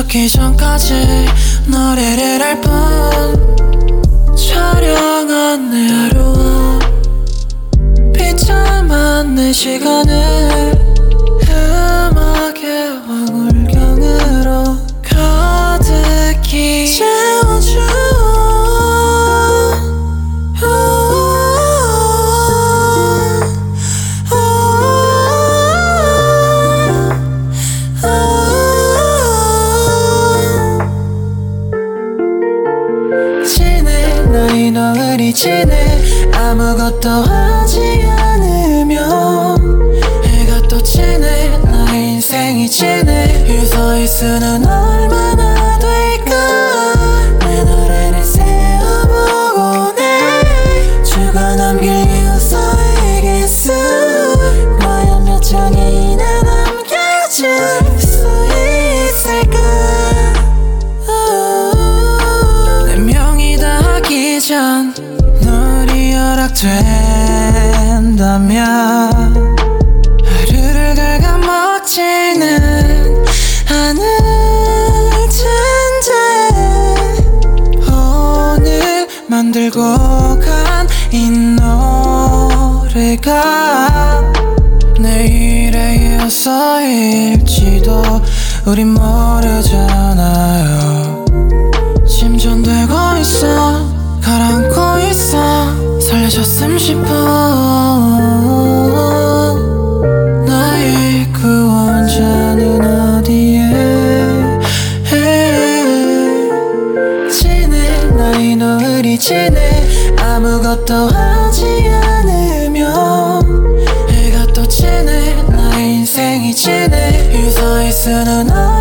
찾기 전까지 노래를 할 뿐 촬영한 내 하루와 비참한 내 시간을 음악의 황홀경으로 가득히 채워줘. 지내 나의 노을이 지내 아무것도 하지 않으면 해가 또 지내 나의 인생이 지내 유서일 수는 얼마나 될까. 내 노래를 세어보곤 해 주가 남길 유서의 수 과연 몇 장이나 남겨질 수 있을까. 전 놀이 허락된다면 하루를 갉아먹지는 않을 텐데 오늘 만들고 간 이 노래가 내일의 유서일지도 우린 모르잖아요. 침전되고 있어 가라앉고 있어 살려줬음 싶어. 나의 구원자는 어디에 지내 나의 노을이 지내 아무것도 하지 않으면 해가 또 지내 나의 인생이 지내 유서일 수는 없어.